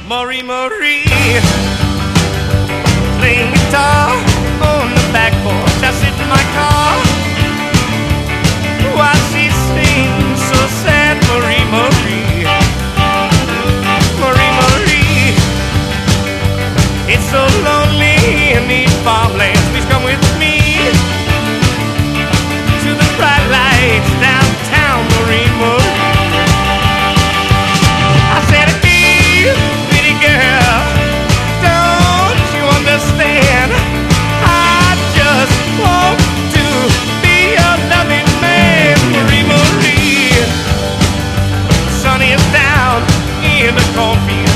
Marie Marie, playing guitar on the back porch. I sit in my car while she sings so sad. Marie Marie, Marie Marie, it's so lonely in these farmlands. Please come with me to the bright lights downtown. Marie Marie, I said, hey, pretty girl, don't you understand? I just want to be a loving man. Marie Marie, sun is down in the cornfield.